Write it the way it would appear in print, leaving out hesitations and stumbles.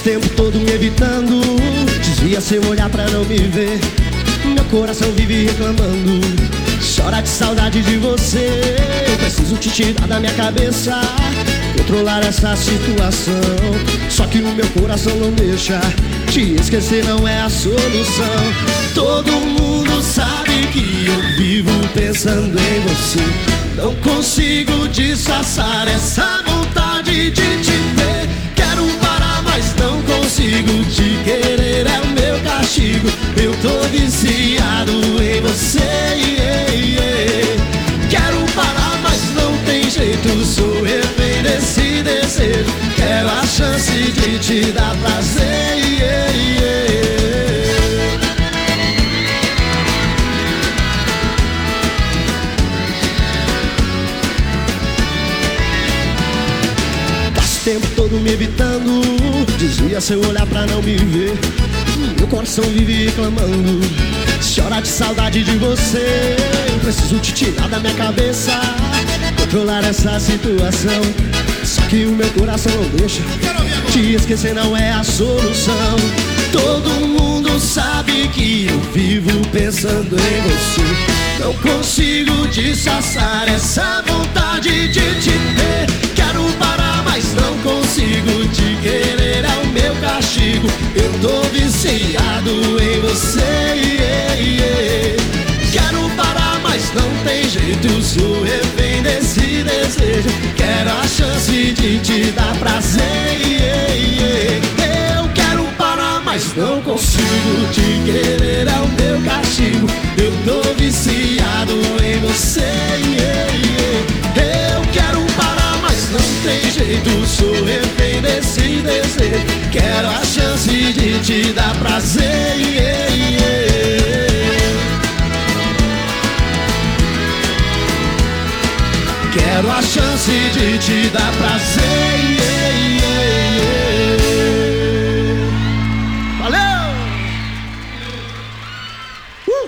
tempo todo me evitando, desvia seu olhar pra não me ver. Meu coração vive reclamando, chora de saudade de você. Eu preciso te tirar da minha cabeça, controlar essa situação. Só que o meu coração não deixa, te esquecer não é a solução. Todo mundo sabe que eu vivo pensando em você. Não consigo disfarçar essa vontade de te ver. Quero parar, mas não consigo. Te querer é o meu castigo. Eu tô viciado em você. Quero parar, mas não tem jeito. Sou refém desse desejo. Quero a chance de te dar prazer. Tempo todo me evitando, desvia seu olhar pra não me ver. Meu coração vive reclamando, chora de saudade de você. Eu preciso te tirar da minha cabeça, controlar essa situação. Só que o meu coração não deixa, te esquecer não é a solução. Todo mundo sabe que eu vivo pensando em você. Não consigo disfarçar essa vontade de te ver. Quero parar, mas não consigo. Te querer é o meu castigo. Eu tô viciado em você. Quero parar, mas não tem jeito. Sou refém desse desejo. Quero a chance de te dar prazer. Eu quero parar, mas não consigo. Te querer é o meu castigo. Eu tô viciado em você. Eu quero parar, mas não tem jeito. Sou refém desse desejo. Quero a chance de te dar prazer. Quero a chance de te dar prazer.